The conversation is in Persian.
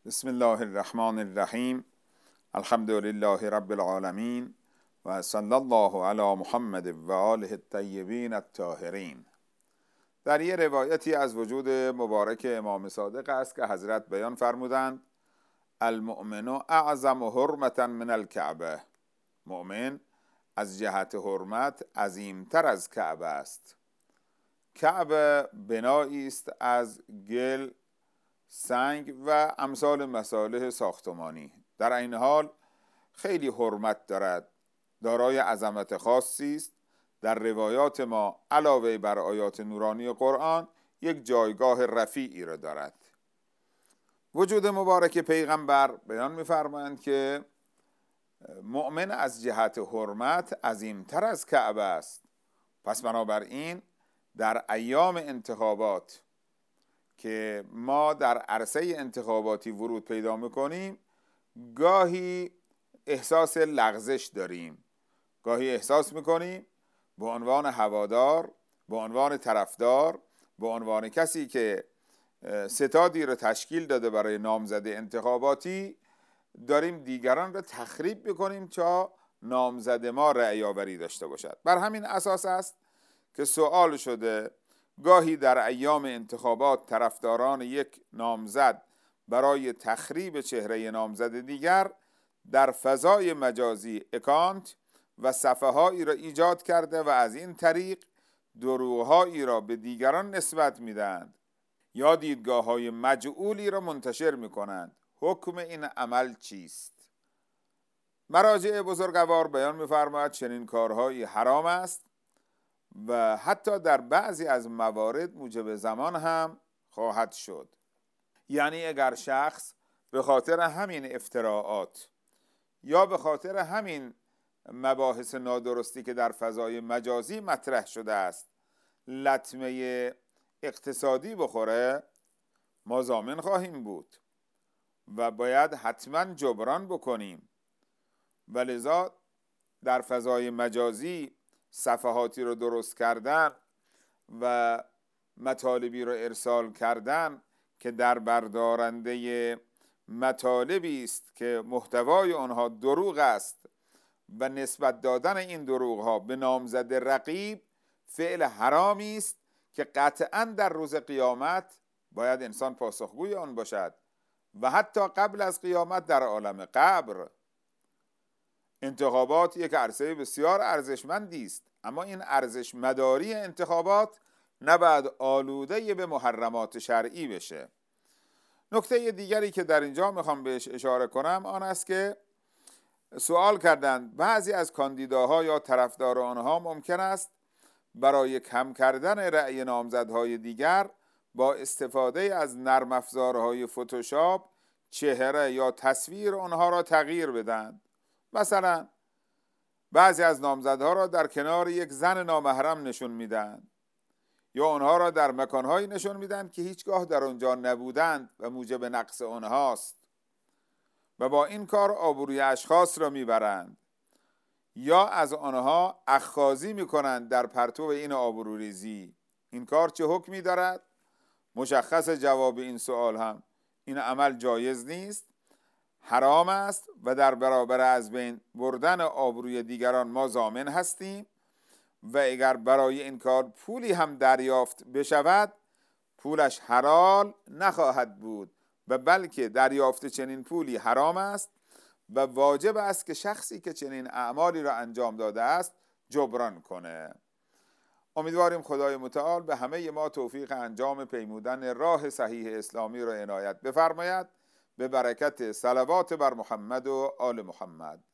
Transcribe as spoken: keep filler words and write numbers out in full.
بسم الله الرحمن الرحیم. الحمد لله رب العالمین و صلی الله علی محمد و آله الطیبین الطاهرین. در یه روایتی از وجود مبارک امام صادق است که حضرت بیان فرمودند: المؤمن اعظم حرمة من الکعبه. مؤمن از جهت حرمت عظیمتر از کعبه است. کعبه بنایی است از گل، سنگ و امثال مصالح ساختمانی. در این حال خیلی حرمت دارد، دارای عظمت خاصی است. در روایات ما علاوه بر آیات نورانی قرآن یک جایگاه رفیعی را دارد. وجود مبارک پیغمبر بیان می‌فرمایند که مؤمن از جهت حرمت عظیمتر از کعبه است. پس بنابراین در ایام انتخابات که ما در عرصه انتخاباتی ورود پیدا میکنیم، گاهی احساس لغزش داریم، گاهی احساس میکنیم به عنوان هوادار، به عنوان طرفدار، به عنوان کسی که ستادی رو تشکیل داده برای نامزد انتخاباتی، داریم دیگران رو تخریب میکنیم تا نامزد ما رأی آوری داشته باشد. بر همین اساس است که سوال شده گاهی در ایام انتخابات طرفداران یک نامزد برای تخریب چهره نامزد دیگر در فضای مجازی اکانت و صفحه‌هایی را ایجاد کرده و از این طریق دروغ‌هایی را به دیگران نسبت میدهند یا دیدگاه‌های مجعولی را منتشر می‌کنند. حکم این عمل چیست؟ مراجع بزرگوار بیان می‌فرماید چنین کارهایی حرام است و حتی در بعضی از موارد موجب زمان هم خواهد شد. یعنی اگر شخص به خاطر همین افتراعات یا به خاطر همین مباحث نادرستی که در فضای مجازی مطرح شده است لطمه اقتصادی بخوره، ما ضامن خواهیم بود و باید حتما جبران بکنیم. ولذا در فضای مجازی صفحاتی رو درست کردن و مطالبی رو ارسال کردن که در بردارنده مطالبی است که محتوای آنها دروغ است و نسبت دادن این دروغ ها به نامزد رقیب فعل حرامی است که قطعا در روز قیامت باید انسان پاسخگوی آن باشد و حتی قبل از قیامت در عالم قبر. انتخابات یک عرصه بسیار ارزشمندی است، اما این ارزش مداری انتخابات نباید آلوده به محرمات شرعی بشه. نکته دیگری که در اینجا میخوام بهش اشاره کنم آن است که سوال کردند بعضی از کاندیداها یا طرفدار آنها ممکن است برای کم کردن رأی نامزدهای دیگر با استفاده از نرم افزارهای فتوشاپ چهره یا تصویر آنها را تغییر بدن. مثلا بعضی از نامزدها را در کنار یک زن نامحرم نشون میدن یا آنها را در مکانهایی نشون میدن که هیچگاه در آنجا نبودند و موجب نقص آنهاست و با این کار آبروی اشخاص را میبرند یا از آنها اخاذی میکنند در پرتو این آبروریزی. این کار چه حکمی دارد؟ مشخص جواب این سوال هم این عمل جایز نیست، حرام است و در برابر از بین بردن آبروی دیگران ما ضامن هستیم و اگر برای این کار پولی هم دریافت بشود پولش حلال نخواهد بود و بلکه دریافت چنین پولی حرام است و واجب است که شخصی که چنین اعمالی را انجام داده است جبران کنه. امیدواریم خدای متعال به همه ما توفیق انجام پیمودن راه صحیح اسلامی را عنایت بفرماید به برکت صلوات بر محمد و آل محمد.